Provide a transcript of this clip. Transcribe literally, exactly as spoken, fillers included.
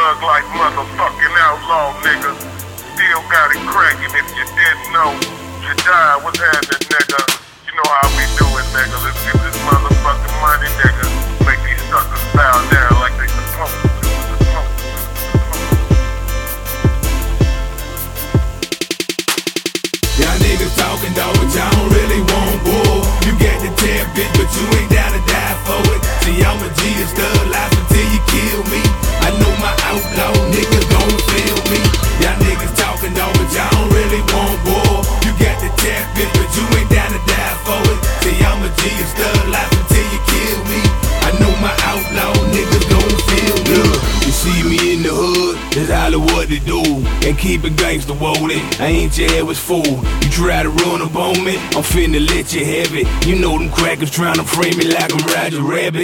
thug like motherfucking outlaw, nigga. Still got it cracking. If you didn't know, you die. What's happening, nigga? You know how we do it, nigga. Let's get this motherfucking money, nigga. Make these suckers bow down like they supposed to. Y'all niggas talking, dog, but y'all don't really want war. You got the tab, bitch, but you ain't down to die for it. See, I'm a G and stud life until you kill me. I know my outlaw niggas gon' feel me. Y'all niggas talking, dog, but y'all don't really want war. You got the tab, bitch, but you ain't down to die for it. See, I'm a G and stud life until you kill me. I know my outlaw niggas gon' feel me. You see me in the hood, that's all of what to do. And keep it gangsta, Wally, I ain't your average fool. You try to run up on me, I'm finna let you have it. You know them crackers tryna frame me like I'm Roger Rabbit.